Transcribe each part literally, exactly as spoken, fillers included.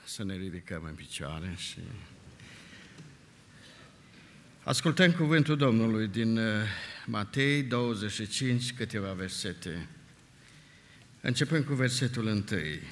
Să ne ridicăm în picioare și ascultăm cuvântul Domnului din Matei douăzeci și cinci, câteva versete, începând cu versetul întâi.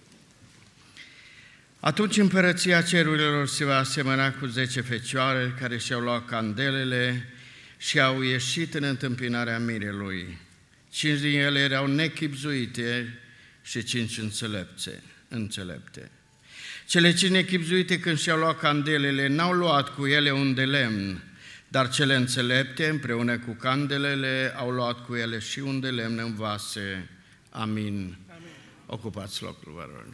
Atunci împărăția cerurilor se va asemăna cu zece fecioare care și-au luat candelele și au ieșit în întâmpinarea mirelui. Cinci din ele erau nechibzuite și cinci înțelepte. înțelepte. Cele cinci nechibzuite, când și-au luat candelele, n-au luat cu ele un de lemn, dar cele înțelepte, împreună cu candelele, au luat cu ele și un de lemn în vase. Amin. Amin. Ocupați locul, vă rog.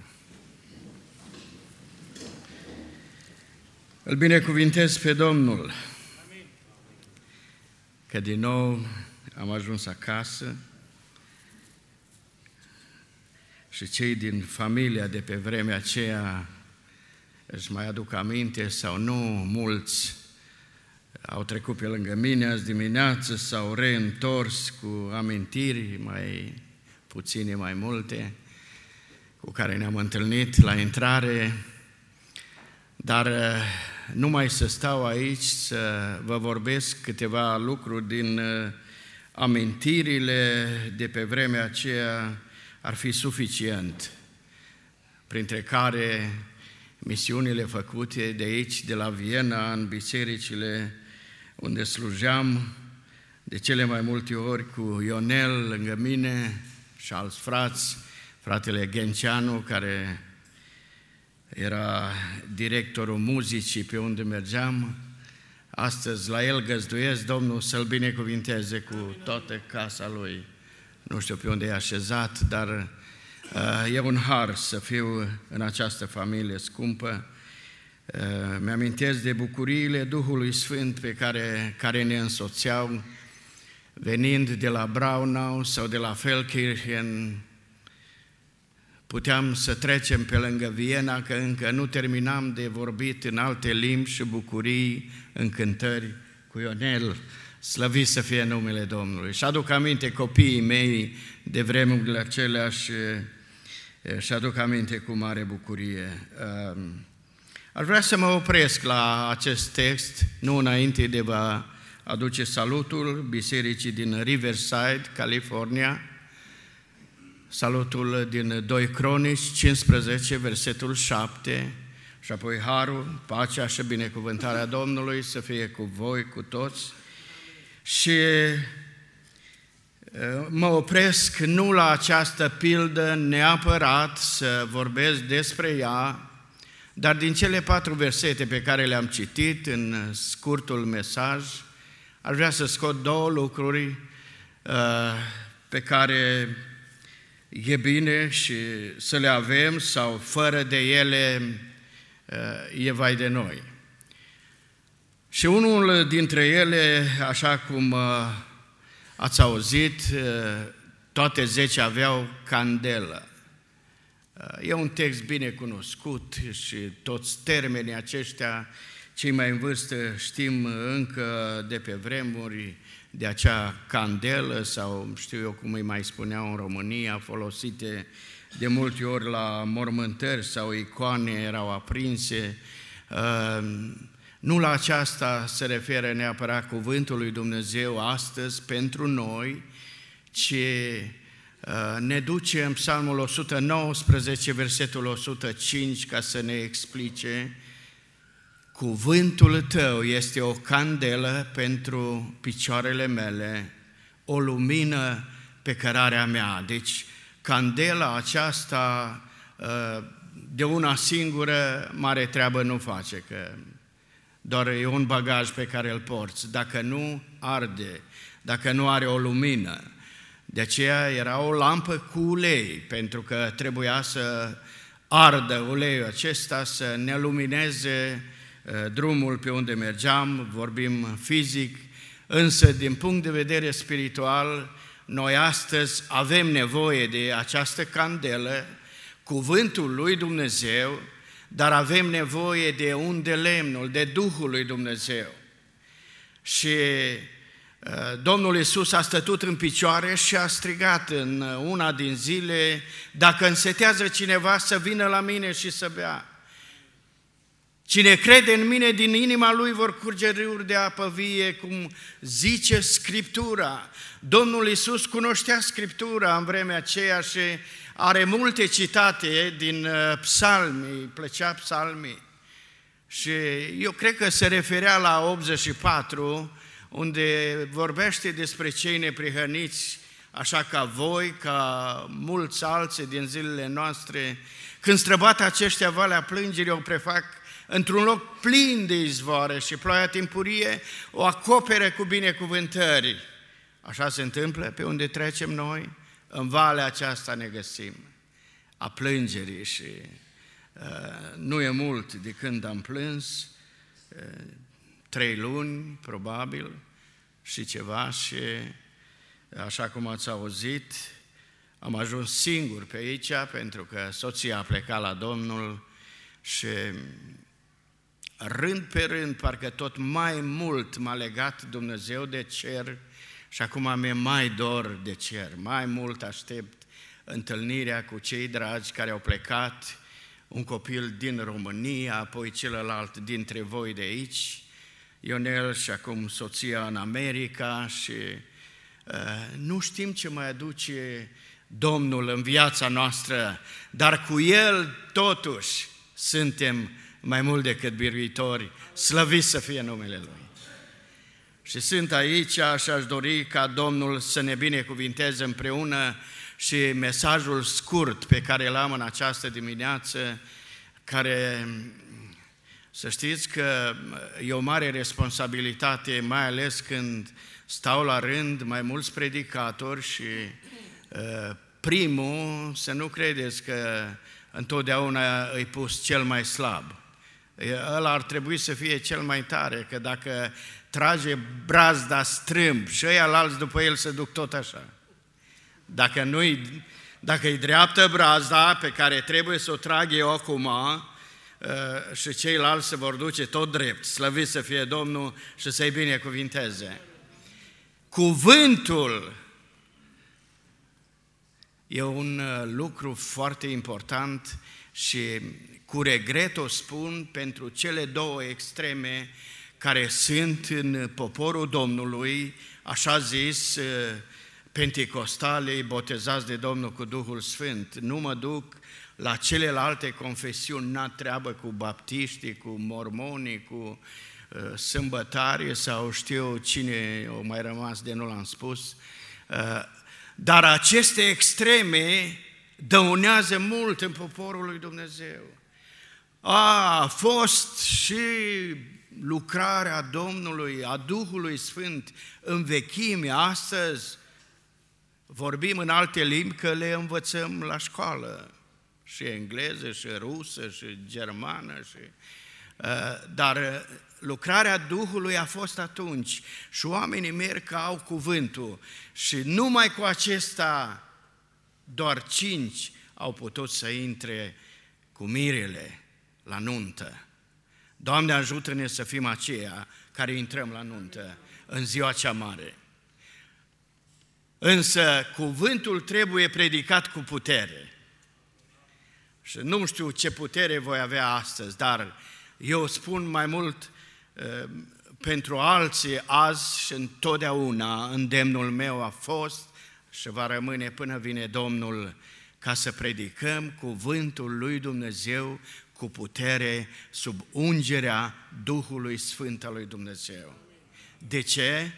Îl binecuvintez pe Domnul, Amin. Că din nou am ajuns acasă și cei din familia de pe vremea aceea își mai aduc aminte sau nu, mulți au trecut pe lângă mine azi dimineață, s-au reîntors cu amintiri mai puține, mai multe, cu care ne-am întâlnit la intrare, dar numai să stau aici să vă vorbesc câteva lucruri din amintirile de pe vremea aceea ar fi suficient, printre care misiunile făcute de aici, de la Viena, în bisericile unde slujeam, de cele mai multe ori cu Ionel lângă mine și alți frați, fratele Ghenceanu, care era directorul muzicii pe unde mergeam. Astăzi la el găzduiesc, Domnul să-l binecuvinteze cu toată casa lui. Nu știu pe unde e așezat, dar uh, e un har să fiu în această familie scumpă. Uh, mi-amintesc de bucuriile Duhului Sfânt pe care, care ne însoțeau, venind de la Braunau sau de la Feldkirchen. Puteam să trecem pe lângă Viena, că încă nu terminam de vorbit în alte limbi și bucurii, încântări cu Ionel. Slăvit să fie numele Domnului. Și aduc aminte copiii mei de vremurile acelea și, și aduc aminte cu mare bucurie. Aș vrea să mă opresc la acest text, nu înainte de a aduce salutul bisericii din Riverside, California, salutul din doi Cronici cincisprezece, versetul șapte, și apoi harul, pacea și binecuvântarea Domnului să fie cu voi, cu toți. Și mă opresc nu la această pildă neapărat să vorbesc despre ea, dar din cele patru versete pe care le-am citit în scurtul mesaj, aș vrea să scot două lucruri pe care e bine și să le avem sau fără de ele e vai de noi. Și unul dintre ele, așa cum ați auzit, toate zece aveau candelă. E un text bine cunoscut și toți termenii aceștia, cei mai în vârstă știm încă de pe vremuri de acea candelă sau știu eu cum îi mai spuneau în România, folosite de multe ori la mormântări sau icoane erau aprinse. Nu la aceasta se referă neapărat cuvântul lui Dumnezeu astăzi pentru noi, ci ne duce în Psalmul o sută nouăsprezece, versetul o sută cinci, ca să ne explice: cuvântul tău este o candelă pentru picioarele mele, o lumină pe cărarea mea. Deci candela aceasta de una singură mare treabă nu face, că doar e un bagaj pe care îl porți. Dacă nu arde, dacă nu are o lumină. De aceea era o lampă cu ulei, pentru că trebuia să ardă uleiul acesta, să ne lumineze drumul pe unde mergeam, vorbim fizic, însă din punct de vedere spiritual, noi astăzi avem nevoie de această candelă, cuvântul lui Dumnezeu, dar avem nevoie de un de lemnul, de Duhul lui Dumnezeu. Și Domnul Iisus a stătut în picioare și a strigat în una din zile: dacă însetează cineva să vină la mine și să bea. Cine crede în mine, din inima lui vor curge râuri de apă vie, cum zice Scriptura. Domnul Iisus cunoștea Scriptura în vremea aceea și are multe citate din psalmi, îi plăcea psalmii. Și eu cred că se referea la optzeci și patru, unde vorbește despre cei neprihăniți, așa ca voi, ca mulți alții din zilele noastre. Când străbată aceștia valea plângerii, o prefac într-un loc plin de izvoare și ploaia timpurie o acoperă cu binecuvântări. Așa se întâmplă pe unde trecem noi, în valea aceasta ne găsim, a plângerii și uh, nu e mult de când am plâns, uh, trei luni probabil și ceva și așa cum ați auzit, am ajuns singur pe aici pentru că soția a plecat la Domnul și rând pe rând, parcă tot mai mult m-a legat Dumnezeu de cer și acum mi-e mai dor de cer, mai mult aștept întâlnirea cu cei dragi care au plecat, un copil din România, apoi celălalt dintre voi de aici, Ionel și acum soția în America și uh, nu știm ce mai aduce Domnul în viața noastră, dar cu El totuși suntem mai mult decât biruitori, slăviți să fie numele Lui. Și sunt aici și aș dori ca Domnul să ne binecuvinteze împreună și mesajul scurt pe care l-am în această dimineață, care, să știți că e o mare responsabilitate, mai ales când stau la rând mai mulți predicatori și uh, primul, să nu credeți că întotdeauna îi pus cel mai slab. Ăla ar trebui să fie cel mai tare, că dacă trage brazda strâmb și ăia alți după el se duc tot așa. Dacă nu-i, dacă e dreaptă brazda pe care trebuie să o trag eu acum și ceilalți se vor duce tot drept, slăvit să fie Domnul și să-i binecuvinteze. Cuvântul e un lucru foarte important și cu regret o spun pentru cele două extreme care sunt în poporul Domnului, așa zis, pentecostalee, botezați de Domnul cu Duhul Sfânt. Nu mă duc la celelalte confesiuni, n-a treabă cu baptiștii, cu mormonii, cu uh, sâmbătarii sau știu cine o mai rămas de nu l-am spus. Uh, dar aceste extreme dăunează mult în poporul lui Dumnezeu. A, a fost și lucrarea Domnului, a Duhului Sfânt în vechime. Astăzi vorbim în alte limbi că le învățăm la școală, și engleză, și rusă, și germană, și, uh, dar lucrarea Duhului a fost atunci și oamenii merg că au cuvântul și numai cu acesta doar cinci au putut să intre cu mirele la nuntă. Doamne, ajută-ne să fim aceia care intrăm la nuntă în ziua cea mare. Însă cuvântul trebuie predicat cu putere. Și nu știu ce putere voi avea astăzi, dar eu spun mai mult uh, pentru alții azi și întotdeauna îndemnul meu a fost și va rămâne până vine Domnul ca să predicăm cuvântul lui Dumnezeu cu putere sub ungerea Duhului Sfânt al lui Dumnezeu. De ce?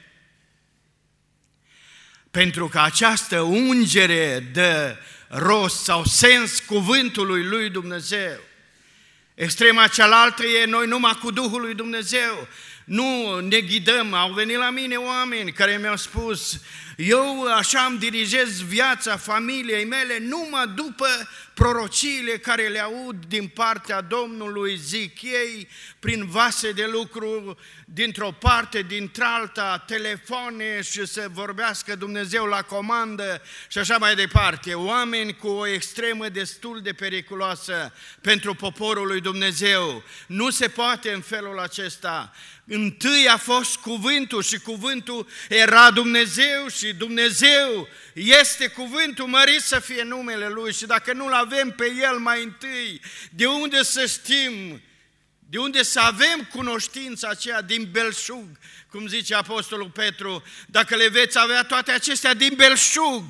Pentru că această ungere dă rost sau sens cuvântului lui Dumnezeu. Extrema cealaltă e noi numai cu Duhul lui Dumnezeu. Nu ne ghidăm. Au venit la mine oameni care mi-au spus: eu așa îmi dirigez viața familiei mele numai după prorociile care le aud din partea Domnului, zic ei, prin vase de lucru, dintr-o parte, dintr-alta, telefoane și să vorbească Dumnezeu la comandă și așa mai departe. Oameni cu o extremă destul de periculoasă pentru poporul lui Dumnezeu. Nu se poate în felul acesta. Întâi a fost cuvântul și cuvântul era Dumnezeu și Dumnezeu este cuvântul, mărit să fie numele Lui, și dacă nu-L avem pe El mai întâi, de unde să știm De unde să avem cunoștința aceea din belșug, cum zice Apostolul Petru, dacă le veți avea toate acestea din belșug,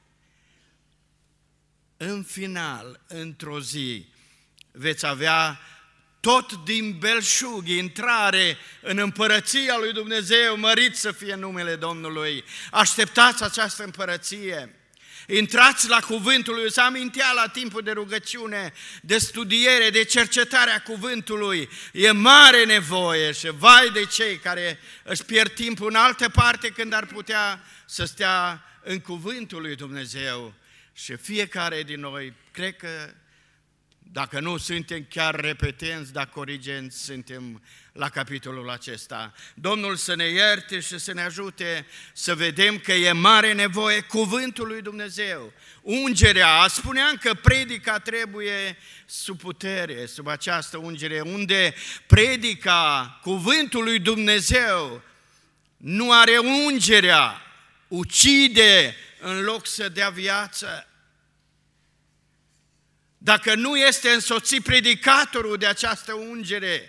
în final, într-o zi, veți avea tot din belșug, intrare în împărăția lui Dumnezeu, mărit să fie numele Domnului. Așteptați această împărăție. Intrați la cuvântul lui, să amintea la timpul de rugăciune, de studiere, de cercetare a cuvântului. E mare nevoie și vai de cei care își pierd timpul în altă parte când ar putea să stea în cuvântul lui Dumnezeu. Și fiecare din noi, cred că dacă nu suntem chiar repetenți, dar corigenți, suntem la capitolul acesta. Domnul să ne ierte și să ne ajute să vedem că e mare nevoie cuvântul lui Dumnezeu. Ungerea, spuneam că predica trebuie sub putere, sub această ungere, unde predica cuvântul lui Dumnezeu nu are ungerea, ucide în loc să dea viață. Dacă nu este însoțit predicatorul de această ungere,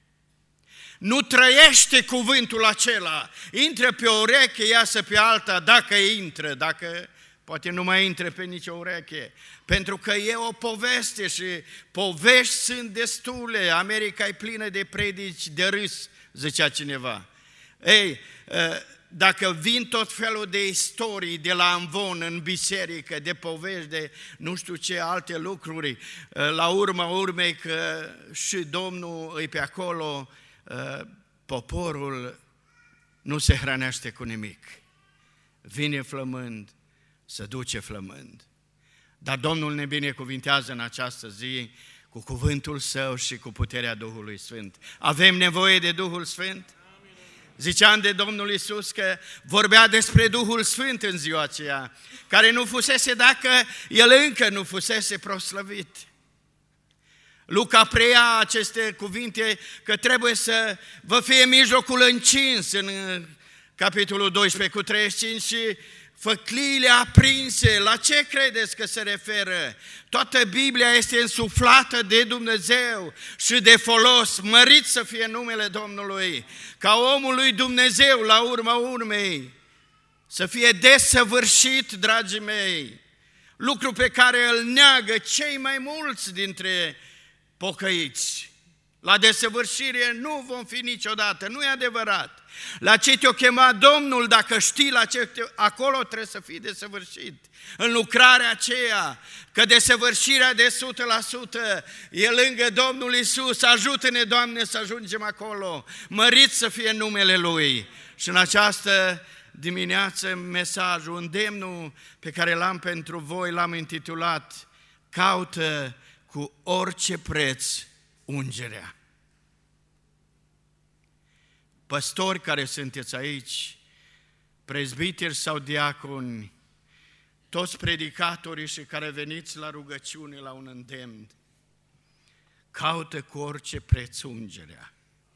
nu trăiește cuvântul acela, intră pe o ureche, iasă pe alta, dacă intră, dacă poate nu mai intră pe nicio ureche, pentru că e o poveste și povești sunt destule, America e plină de predici de râs, zicea cineva. Ei, dacă vin tot felul de istorii de la amvon în biserică, de povești, de nu știu ce alte lucruri, la urma urmei că și Domnul îi pe acolo, poporul nu se hrănește cu nimic. Vine flămând, se duce flămând. Dar Domnul ne binecuvintează în această zi cu cuvântul Său și cu puterea Duhului Sfânt. Avem nevoie de Duhul Sfânt? Ziceam de Domnul Iisus că vorbea despre Duhul Sfânt în ziua aceea, care nu fusese dacă El încă nu fusese proslăvit. Luca preia aceste cuvinte că trebuie să vă fie mijlocul încins în capitolul doisprezece cu treizeci și cinci și făcliile aprinse. La ce credeți că se referă? Toată Biblia este însuflată de Dumnezeu și de folos. Mărit să fie numele Domnului, ca omul lui Dumnezeu la urma urmei să fie desăvârșit, dragii mei, lucru pe care îl neagă cei mai mulți dintre pocăiți. La desăvârșire nu vom fi niciodată, nu e adevărat. La ce te-o chema Domnul, dacă știi la ce te... acolo trebuie să fii desăvârșit. În lucrarea aceea, că desăvârșirea de o sută la sută e lângă Domnul Iisus. Ajută-ne, Doamne, să ajungem acolo. Mărit să fie numele Lui. Și în această dimineață mesajul, îndemnul pe care l-am pentru voi, l-am intitulat Caută cu orice preț ungerea. Păstori care sunteți aici, prezbiteri sau diaconi, toți predicatorii și care veniți la rugăciune, la un îndemn, caută cu orice preț ungerea.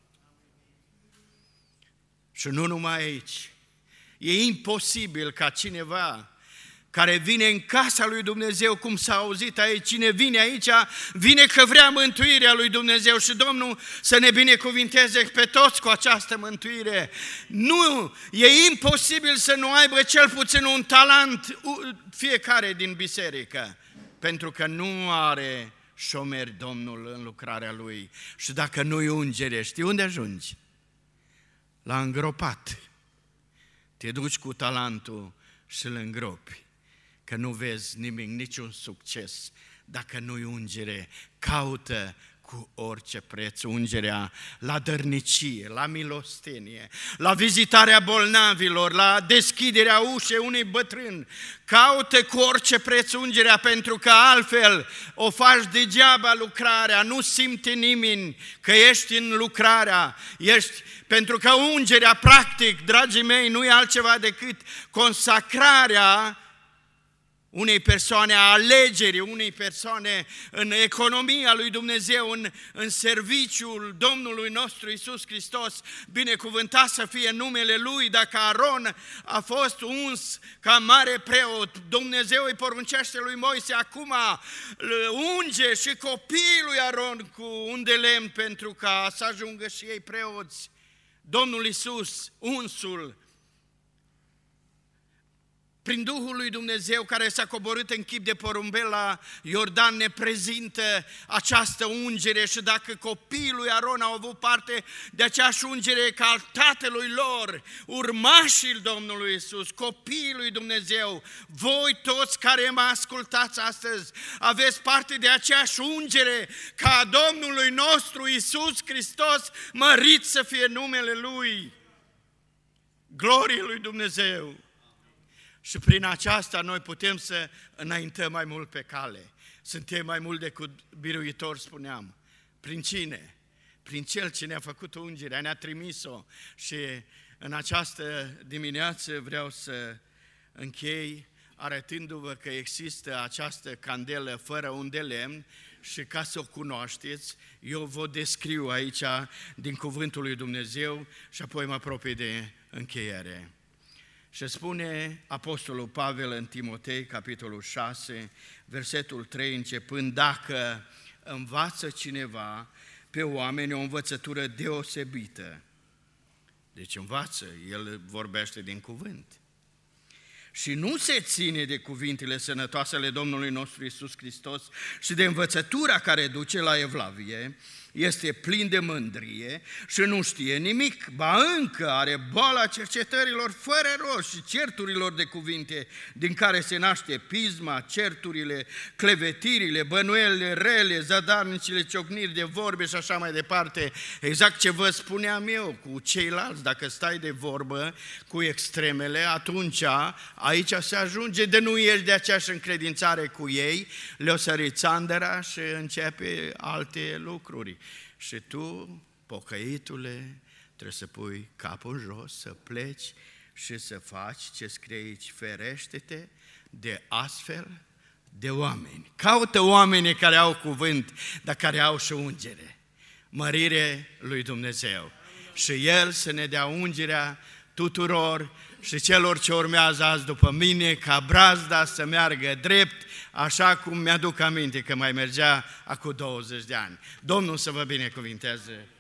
Și nu numai aici. E imposibil ca cineva care vine în casa lui Dumnezeu, cum s-a auzit aici, cine vine aici, vine că vrea mântuirea lui Dumnezeu și Domnul să ne binecuvinteze pe toți cu această mântuire. Nu, e imposibil să nu aibă cel puțin un talent fiecare din biserică, pentru că nu are șomeri Domnul în lucrarea Lui. Și dacă nu-i ungere, știi unde ajungi? La îngropat. Te duci cu talentul și îl îngropi. Că nu vezi nimic, niciun succes, dacă nu-i ungere. Caută cu orice preț ungerea la dărnicie, la milostenie, la vizitarea bolnavilor, la deschiderea ușei unui bătrân. Caută cu orice preț ungerea, pentru că altfel o faci degeaba lucrarea, nu simte nimeni că ești în lucrarea, ești, pentru că ungerea, practic, dragii mei, nu e altceva decât consacrarea unei persoane a alegerii, unei persoane în economia lui Dumnezeu, în, în serviciul Domnului nostru Iisus Hristos, binecuvântat să fie numele Lui. Dacă Aron a fost uns ca mare preot, Dumnezeu îi poruncește lui Moise, acum unge și copiii lui Aron cu un de lemn pentru ca să ajungă și ei preoți. Domnul Iisus, unsul, prin Duhul lui Dumnezeu care s-a coborât în chip de porumbel la Iordan, ne prezintă această ungere și dacă copiii lui Aron au avut parte de aceeași ungere ca al tatălui lor, urmașii Domnului Iisus, copiii lui Dumnezeu, voi toți care mă ascultați astăzi, aveți parte de aceeași ungere ca a Domnului nostru Iisus Hristos, mărit să fie numele Lui. Glorie lui Dumnezeu! Și prin aceasta noi putem să înaintăm mai mult pe cale. Suntem mai mult decât biruitori, spuneam. Prin cine? Prin Cel ce ne-a făcut ungerea, ne-a trimis-o. Și în această dimineață vreau să închei arătându-vă că există această candelă fără un de lemn și ca să o cunoașteți, eu vă descriu aici din cuvântul lui Dumnezeu și apoi mă apropii de încheiere. Și spune Apostolul Pavel în Timotei, capitolul șase, versetul trei, începând: dacă învață cineva pe oameni o învățătură deosebită, deci învață, el vorbește din cuvânt, și nu se ține de cuvintele sănătoase ale Domnului nostru Iisus Hristos și de învățătura care duce la evlavie, este plin de mândrie și nu știe nimic, ba încă are boala cercetărilor fără rost și certurilor de cuvinte, din care se naște pisma, certurile, clevetirile, bănuielile rele, zadarnicile, ciocniri de vorbe și așa mai departe. Exact ce vă spuneam eu cu ceilalți, dacă stai de vorbă cu extremele, atunci aici se ajunge de nu ești de aceeași încredințare cu ei, le-o sări țandăra și începe alte lucruri. Și tu, pocăitule, trebuie să pui capul jos, să pleci și să faci ce scrie aici: ferește-te de astfel de oameni. Caută oamenii care au cuvânt, dar care au și ungere. Mărire lui Dumnezeu. Și El să ne dea ungerea tuturor și celor ce urmează azi după mine, ca brazda să meargă drept, așa cum mi-aduc aminte că mai mergea acum douăzeci de ani. Domnul să vă binecuvinteze!